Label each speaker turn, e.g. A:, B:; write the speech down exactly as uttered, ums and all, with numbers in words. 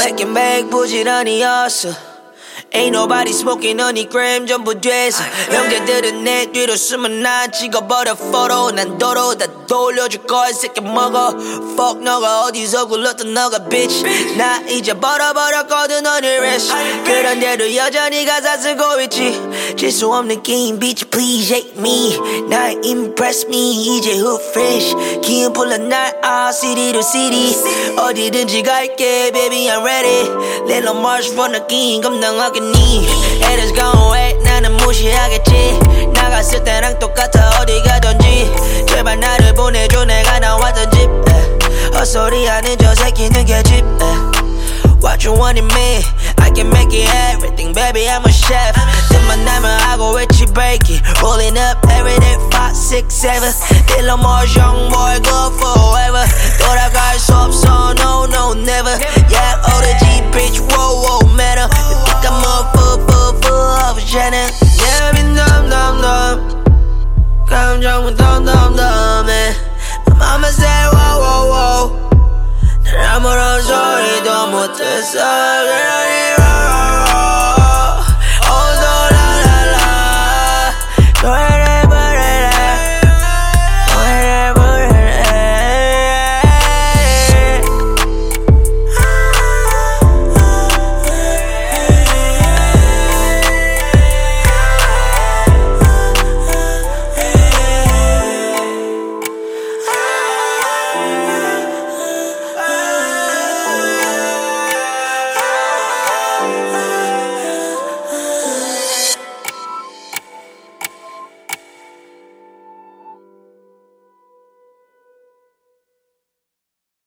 A: Second bag 부지런이었어. Ain't nobody smoking honey gram 전부 돼서 형제들은 내 뒤로 숨은 난 찍어버려 photo 난 도로 다 돌려줄 거야 새끼 먹어 Fuck 너가 어디서 굴렀던 너가 bitch 나 이제 벌어버렸거든 honey rest 그런데도 여전히 가사 쓰고 있지 질 수 없는 게임 bitch please hate me 날 impress me 이제 hood fresh 기운 풀러 날 out city to city 어디든지 갈게 baby I'm ready Little march run again 감당하겠니 Haters gon' wait 나는 무시하겠지 나갔을 때랑 똑같아 어디 가든지 제발 나를 보내줘 내가 나왔던 집 헛소리하는 저 새끼는 개집 What you want in me I can make it everything baby I'm a chef 틈만 나면 하고 외치 break it Rolling up every day five, six, seven Little more young boy good forever 돌아갈 수 없어 no no never Yeah O to G bitch whoa whoa matter You think I'm a fool fool fool of a channel Yeah I've been dumb dumb dumb 감정은 dumb dumb dumb My mama said whoa whoa whoa 난 아무런 소리도 못했어 그러니